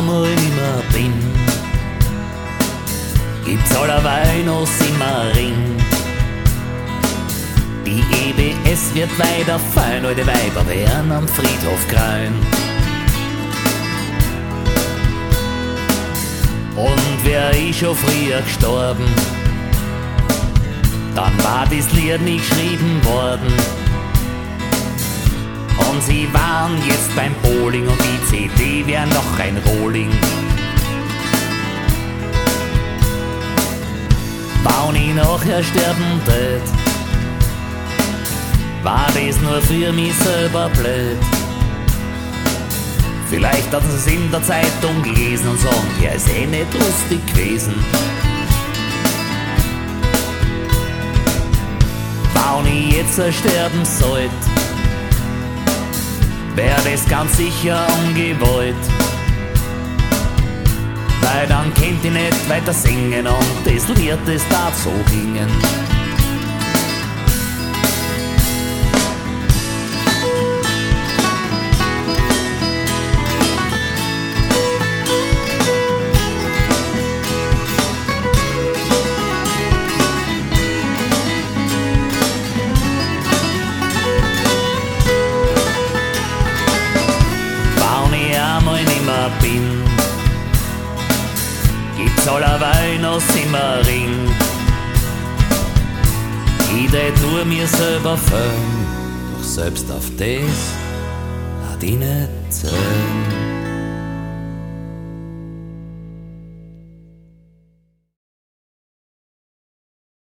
einmal nimmer bin, gibt's allerweil noch Simmering. Die EBS wird weiterfallen, alte Weiber werden am Friedhof krallen. Und wär ich schon früher gestorben, dann war das Lied nie geschrieben worden. Und sie waren jetzt beim Bowling und die CD wär noch ein Rohling. Wenn ich nachher sterben tät, war das nur für mich selber blöd. Vielleicht hatten sie's in der Zeitung gelesen und sagen, ja, ist eh nicht lustig gewesen. Wenn ich jetzt sterben sollt, wär das ganz sicher ungewollt. Weil dann könnt ihr nicht weiter singen und das Lied, das darf so klingen. Bin, gibt's allerweil noch Simmering. Ich tät nur mir selber füllen, doch selbst auf das hat ich nicht zählen.